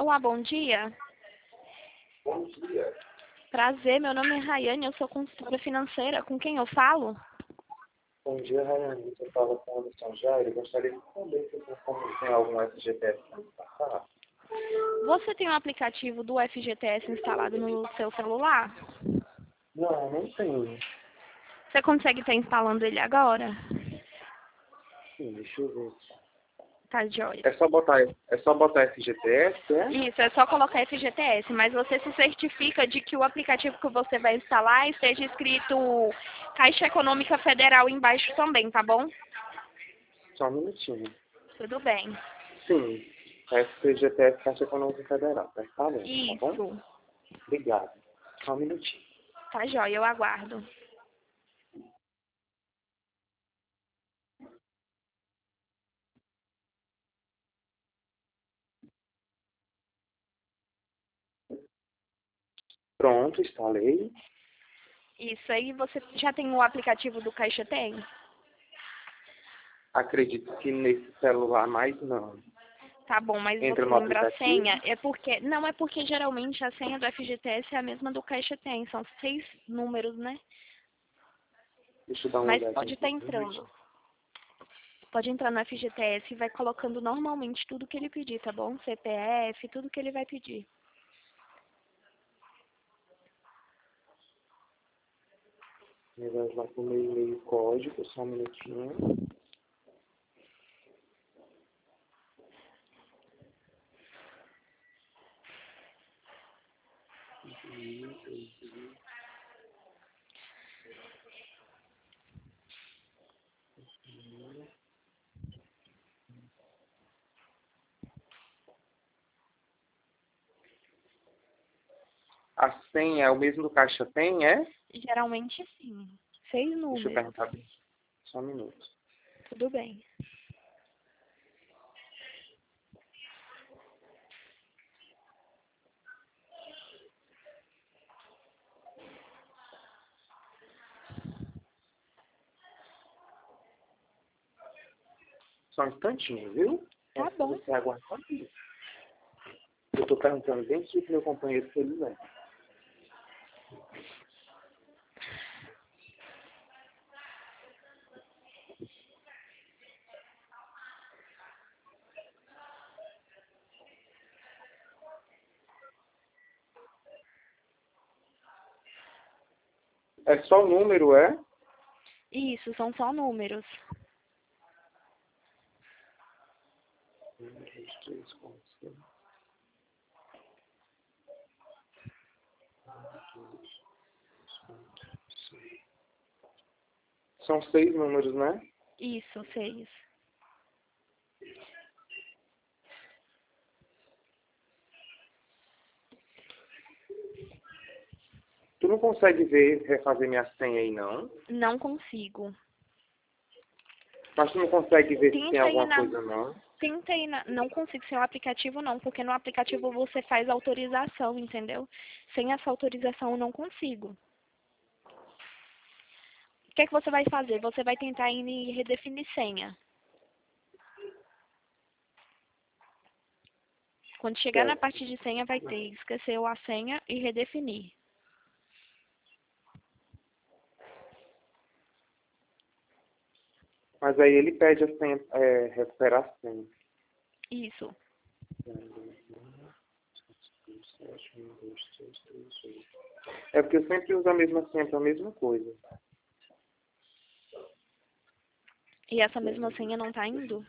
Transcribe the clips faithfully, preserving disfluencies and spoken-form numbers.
Olá, bom dia. Bom dia. Prazer, meu nome é Rayane, eu sou consultora financeira. Com quem eu falo? Bom dia, Rayane. Você fala com o Anderson Jair. Gostaria de saber se você como tem algum F G T S para passar. Você tem o aplicativo do F G T S instalado no seu celular? Não, não tenho. Você consegue estar instalando ele agora? Sim, deixa eu ver. Tá, joia. É só botar, é só botar F G T S, é? Isso, é só colocar F G T S, mas você se certifica de que o aplicativo que você vai instalar esteja escrito Caixa Econômica Federal embaixo também, tá bom? Só um minutinho. Tudo bem. Sim, F G T S, Caixa Econômica Federal. Tá falando, tá bom? Isso. Obrigado. Só um minutinho. Tá, joia, eu aguardo. Pronto, instalei. Isso aí, você já tem o aplicativo do Caixa Tem? Acredito que nesse celular mais não. Tá bom, mas Entra você no lembra a aplicativo. senha? É porque, não é porque geralmente a senha do F G T S é a mesma do Caixa Tem, são seis números, né? Deixa eu dar uma Mas olhadinha pode estar aqui. entrando. Pode entrar no F G T S e vai colocando normalmente tudo que ele pedir, tá bom? C P F, tudo que ele vai pedir. Ele vai lá com o meu e-mail código, só um minutinho. A senha é o mesmo do Caixa Tem, é? Geralmente sim. Seis Deixa eu números. perguntar bem. Só um minuto. Tudo bem. Só um instantinho, viu? Tá Antes de bom. você aguardar. Eu estou perguntando bem aqui pro meu companheiro se ele lembra. É só o número, é? Isso, são só números. Um, dois, três, quatro, cinco. São seis números, né? Isso, seis. Tu não consegue ver, refazer minha senha aí, não? Não consigo. Mas tu não consegue ver se tem Tenta aí alguma na... coisa, não? Tenta aí na... Não consigo sem o aplicativo não, porque no aplicativo você faz autorização, entendeu? Sem essa autorização eu não consigo. O que é que você vai fazer? Você vai tentar ir em redefinir senha. Quando chegar na Certo. parte de senha, vai ter esqueceu a senha e redefinir. Mas aí ele pede a senha, é, recuperar a senha. Isso. É porque eu sempre uso a mesma senha para a mesma coisa. E essa mesma senha não tá indo?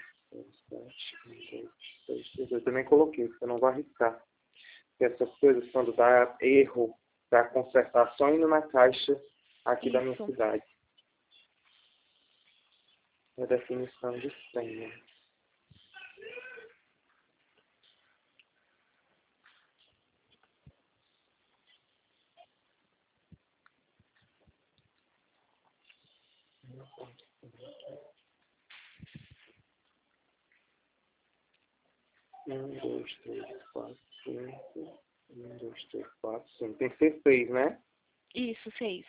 Eu também coloquei, porque eu não vou arriscar. Porque essas coisas, quando dá erro para consertar, só indo na caixa aqui da minha Isso. cidade. A definição de senha. Um, dois, três, quatro, cinco. Um, dois, três, quatro, cinco. Tem que ser seis, né? Isso, seis.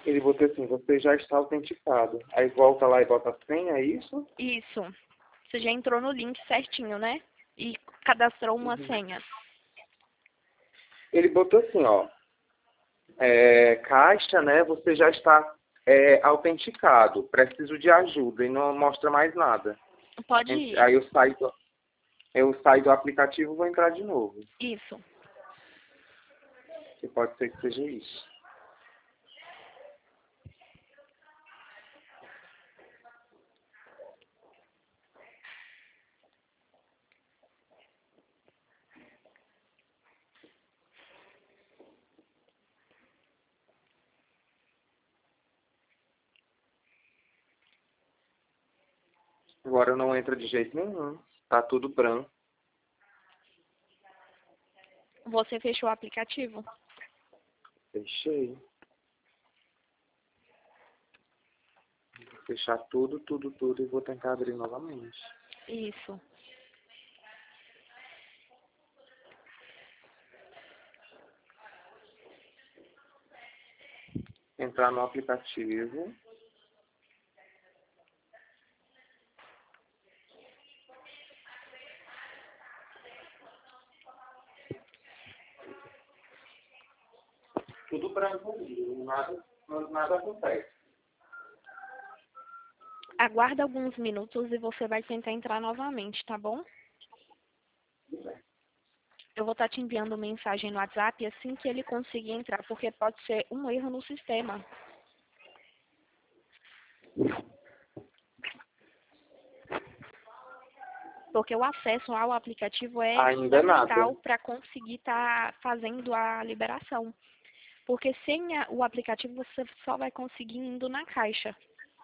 Ele botou assim, você já está autenticado. Aí volta lá e bota a senha, é isso? Isso. Você já entrou no link certinho, né? E cadastrou uma Uhum. senha. Ele botou assim, ó, é, caixa, né, você já está é, autenticado, preciso de ajuda e não mostra mais nada. Pode ir. Aí eu saio do, eu saio do aplicativo e vou entrar de novo. Isso. Que pode ser que seja isso. Agora não entra de jeito nenhum. Tá tudo branco. Você fechou o aplicativo? Fechei. Vou fechar tudo, tudo, tudo e vou tentar abrir novamente. Isso. Entrar no aplicativo. Tudo branco ali, nada, nada acontece. Aguarda alguns minutos e você vai tentar entrar novamente, tá bom? Eu vou estar te enviando mensagem no WhatsApp assim que ele conseguir entrar, porque pode ser um erro no sistema. Porque o acesso ao aplicativo é Ainda fundamental nada. para conseguir estar fazendo a liberação. Porque sem a- o aplicativo você só vai conseguir indo na caixa.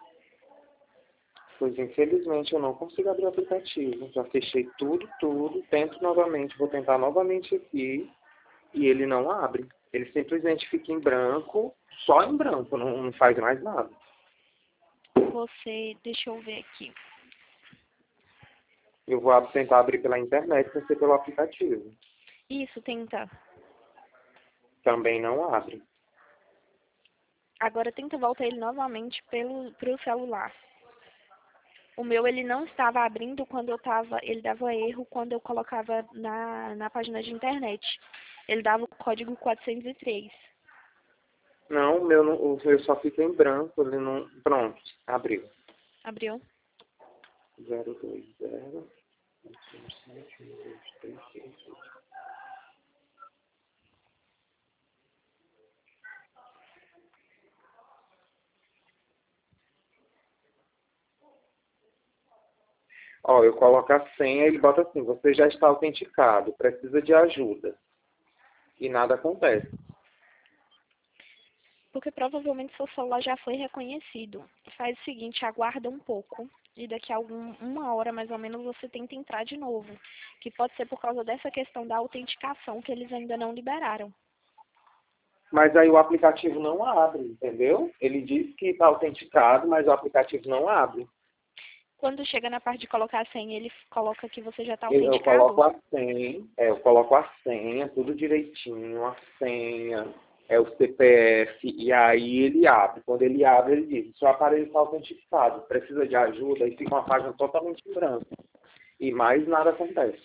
Pois infelizmente eu não consigo abrir o aplicativo. Já fechei tudo, tudo. Tento novamente, vou tentar novamente aqui. E ele não abre. Ele simplesmente fica em branco, só em branco, não, não faz mais nada. Você, deixa eu ver aqui. Eu vou ab- tentar abrir pela internet, sem ser pelo aplicativo. Isso, tenta. Também não abre. Agora tenta voltar ele novamente pelo pro celular. O meu ele não estava abrindo quando eu tava, ele dava erro quando eu colocava na, na página de internet. Ele dava o código quatrocentos e três. Não, o meu, não, o meu só fica em branco, ele não... Pronto, abriu. Abriu? zero dois zero sete um dois três seis oito. Ó, eu coloco a senha e ele bota assim, você já está autenticado, precisa de ajuda. E nada acontece. Porque provavelmente seu celular já foi reconhecido. Faz o seguinte, aguarda um pouco. E daqui a algum, uma hora mais ou menos você tenta entrar de novo. Que pode ser por causa dessa questão da autenticação que eles ainda não liberaram. Mas aí o aplicativo não abre, entendeu? Ele diz que está autenticado, mas o aplicativo não abre. Quando chega na parte de colocar a senha, ele coloca que você já está Eu, eu autenticado. coloco a senha, é, eu coloco a senha, tudo direitinho, a senha, é o C P F, e aí ele abre. Quando ele abre, ele diz, seu aparelho está autenticado, precisa de ajuda, e fica uma página totalmente em branco. E mais nada acontece.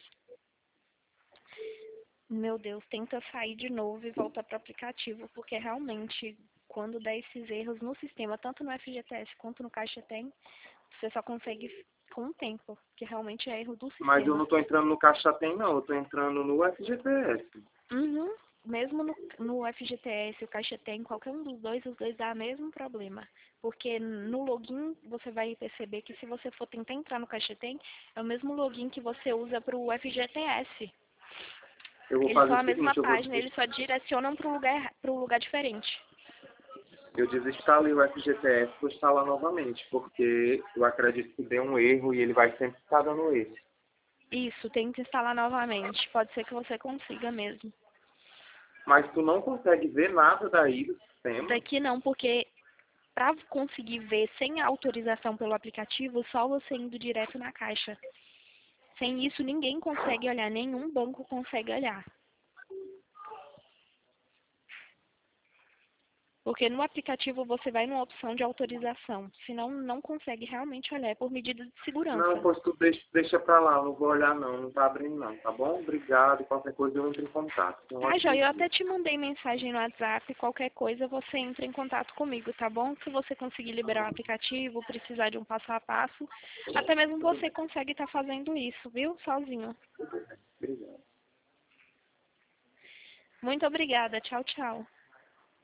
Meu Deus, tenta sair de novo e voltar para o aplicativo, porque realmente, quando dá esses erros no sistema, tanto no F G T S quanto no Caixa Tem, você só consegue com o tempo, que realmente é erro do Mas eu sistema. não estou entrando no Caixa Tem, não, eu estou entrando no F G T S. Uhum. Mesmo no, no F G T S, o Caixa Tem, qualquer um dos dois, os dois dá o mesmo problema. Porque no login, você vai perceber que se você for tentar entrar no Caixa Tem, é o mesmo login que você usa para o F G T S. Eu vou Eles fazer são o a mesma seguinte, eu vou página, eles só direcionam para um lugar, para um lugar diferente. Eu desinstalei o F G T S e vou instalar novamente, porque eu acredito que deu um erro e ele vai sempre estar dando erro. Isso, tenta instalar novamente. Pode ser que você consiga mesmo. Mas tu não consegue ver nada daí do sistema. Daqui não, porque para conseguir ver sem autorização pelo aplicativo, só você indo direto na caixa. Sem isso, ninguém consegue olhar, nenhum banco consegue olhar. Porque no aplicativo você vai numa opção de autorização, senão não consegue realmente olhar, é por medida de segurança. Não, pois tu deixa, deixa pra lá, não vou olhar não, não tá abrindo não, tá bom? Obrigado, qualquer coisa eu entro em contato. Um Tá, ótimo Joia, eu dia. até te mandei mensagem no WhatsApp, qualquer coisa você entra em contato comigo, tá bom? Se você conseguir liberar o aplicativo, precisar de um passo a passo, até mesmo você consegue estar fazendo isso, viu? Sozinho. Obrigado. Muito obrigada, tchau, tchau.